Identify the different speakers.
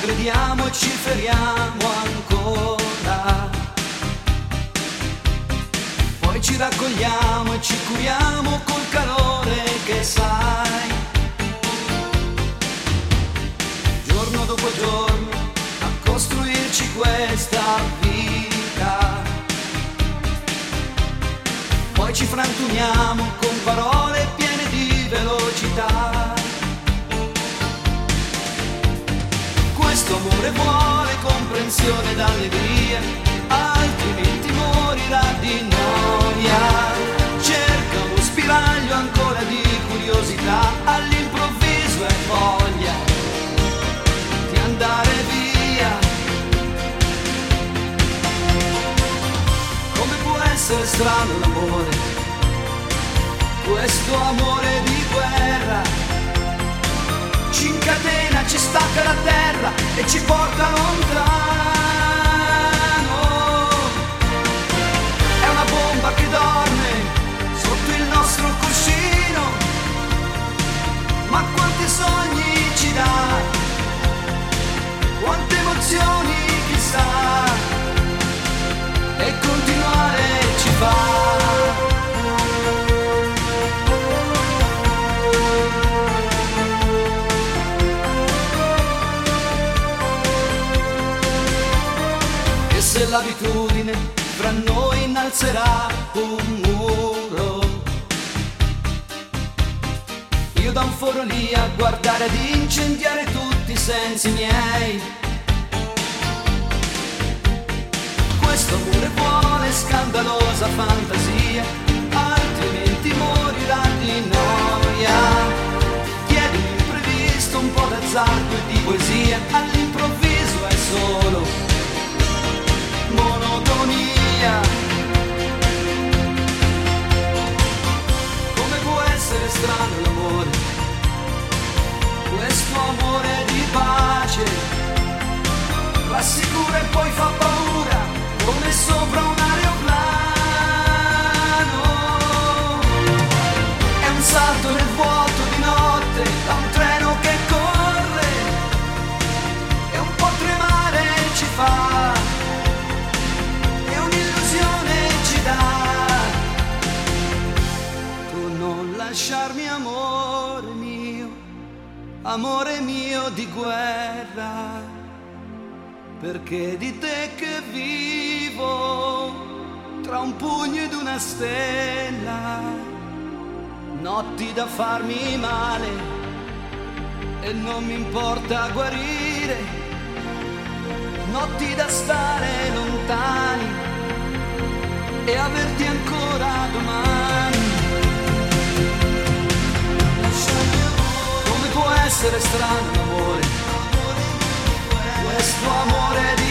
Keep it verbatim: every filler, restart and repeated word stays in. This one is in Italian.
Speaker 1: crediamo e ci feriamo ancora, poi ci raccogliamo e ci curiamo col calore che sai, giorno dopo giorno a costruirci questa vita, poi ci frantuniamo con parole piene di velocità. Questo amore vuole comprensione ed allegria, altrimenti morirà di noia. Cerca uno spiraglio ancora di curiosità, all'improvviso è voglia di andare via. Come può essere strano l'amore, questo amore di guerra, ci incatena, ci stacca la terra e ci porta lontano. È una bomba che dorme sotto il nostro cuscino, ma quanti sogni ci dà, quante emozioni chissà, e continuare ci fa. Se l'abitudine fra noi innalzerà un muro, io da un foro lì a guardare ad incendiare tutti i sensi miei. Questo amore vuole scandalosa fantasia, altrimenti morirà di noia. Chiedi un imprevisto, un po' d'azzardo e di poesia, all'improvviso è solo monotonia. Come può essere strano l'amore, questo amore di pace, rassicura e poi fa paura come sopra un aeroplano. È un salto nel vuoto di notte da un treno che corre e un po' tremare ci fa, lasciarmi amore mio, amore mio di guerra, perché di te che vivo tra un pugno ed una stella, notti da farmi male e non mi importa guarire, notti da stare lontani e averti ancora domani. Come può essere strano l'amore, questo amore di